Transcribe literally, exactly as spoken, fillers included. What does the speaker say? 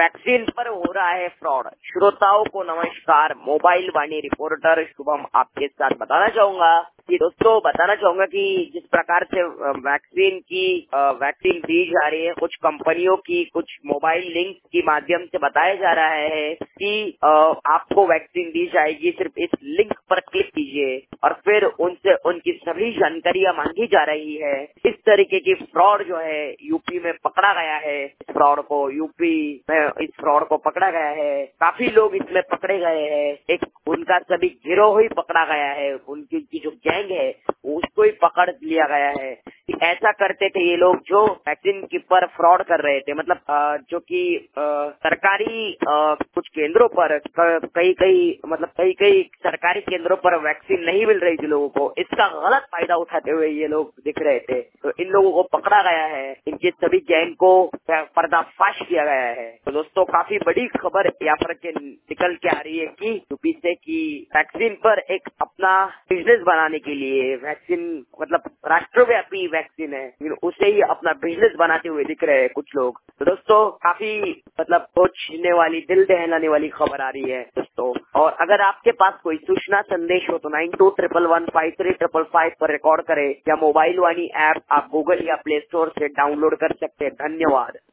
Vaccine पर हो रहा है फ्रॉड। श्रोताओं को नमस्कार, मोबाइल वाणी रिपोर्टर शुभम आपके साथ बताना चाहूंगा कि दोस्तों बताना चाहूंगा कि जिस प्रकार से वैक्सीन की वैक्सीन दी जा रही है, कुछ कंपनियों की कुछ मोबाइल लिंक के माध्यम से बताया जा रहा है कि आपको वैक्सीन दी जाएगी, सिर्फ इस लिंक पर क्लिक कीजिए और फिर उनसे उनकी सभी जानकारियां मांगी जा रही है। इस तरीके की फ्रॉड जो है यूपी में पकड़ा गया है। इस फ्रॉड को यूपी में इस फ्रॉड को पकड़ा गया है। काफी लोग इसमें पकड़े गए हैं। एक उनका सभी गिरोह ही पकड़ा गया है। उनकी की जो गैंग है उसको ही पकड़ लिया गया है। ऐसा करते थे ये लोग जो वैक्सीन के पर फ्रॉड कर रहे थे, मतलब आ, जो कि सरकारी आ, कुछ केंद्रों पर कई कई मतलब कई कई सरकारी केंद्रों पर वैक्सीन नहीं मिल रही थी लोगों को। इसका गलत फायदा उठाते हुए ये लोग दिख रहे थे, तो इन लोगों को पकड़ा गया है। इनके सभी गैंग को पर्दाफाश किया गया है। तो दोस्तों काफी बड़ी खबर यहाँ पर के निकल के आ रही है कि यूपी से की वैक्सीन पर एक अपना बिजनेस बनाने के लिए, वैक्सीन मतलब राष्ट्रव्यापी वैक्सीन है, उसे ही अपना बिजनेस बनाते हुए दिख रहे हैं कुछ लोग। तो दोस्तों काफी मतलब सोचने वाली, दिल दहलाने वाली खबर आ रही है दोस्तों। और अगर आपके पास कोई सूचना संदेश हो तो nine two triple one five three triple five पर रिकॉर्ड करें या मोबाइल वाणी ऐप आप गूगल या प्ले स्टोर से डाउनलोड कर सकते हैं। धन्यवाद।